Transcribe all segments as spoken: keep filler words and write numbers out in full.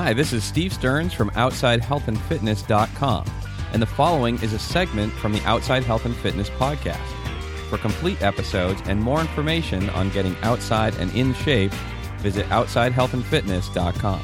Hi, this is Steve Stearns from outside health and fitness dot com, and the following is a segment from the Outside Health and Fitness podcast. For complete episodes and more information on getting outside and in shape, visit outside health and fitness dot com.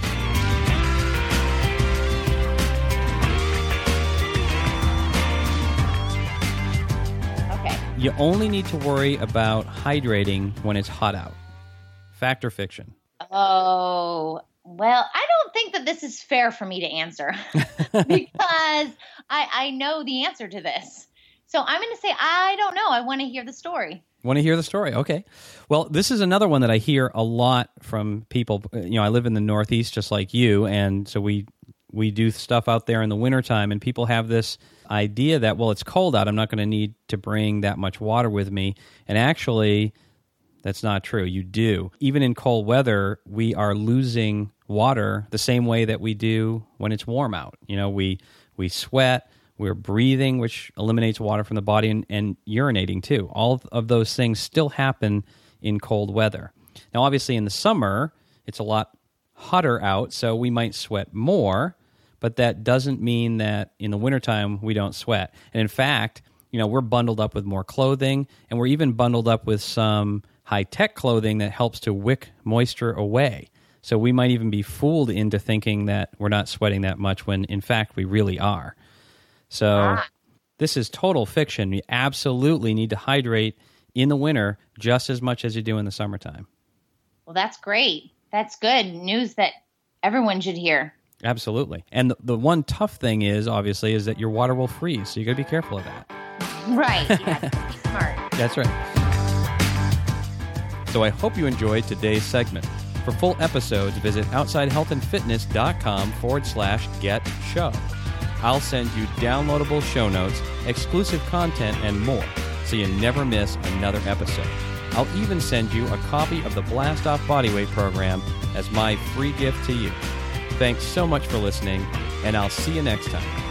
Okay. You only need to worry about hydrating when it's hot out. Fact or fiction? Oh, well, I don't think that this is fair for me to answer because I, I know the answer to this. So I'm going to say, I don't know. I want to hear the story. Want to hear the story? Okay. Well, this is another one that I hear a lot from people. You know, I live in the Northeast just like you, and so we we do stuff out there in the wintertime, and people have this idea that, well, it's cold out, I'm not going to need to bring that much water with me. And actually, that's not true. You do. Even in cold weather, we are losing water the same way that we do when it's warm out. You know, we we sweat, we're breathing, which eliminates water from the body, and, and urinating too. All of those things still happen in cold weather. Now, obviously, in the summer, it's a lot hotter out, so we might sweat more, but that doesn't mean that in the wintertime we don't sweat. And in fact, you know, we're bundled up with more clothing, and we're even bundled up with some high-tech clothing that helps to wick moisture away. So we might even be fooled into thinking that we're not sweating that much when, in fact, we really are. So ah. This is total fiction. You absolutely need to hydrate in the winter just as much as you do in the summertime. Well, that's great. That's good news that everyone should hear. Absolutely. And the, the one tough thing is, obviously, is that your water will freeze, so you got to be careful of that. Right. Yeah, be smart. That's right. So I hope you enjoyed today's segment. For full episodes, visit outside health and fitness dot com forward slash get show. I'll send you downloadable show notes, exclusive content, and more, so you never miss another episode. I'll even send you a copy of the Blast Off Bodyweight program as my free gift to you. Thanks so much for listening, and I'll see you next time.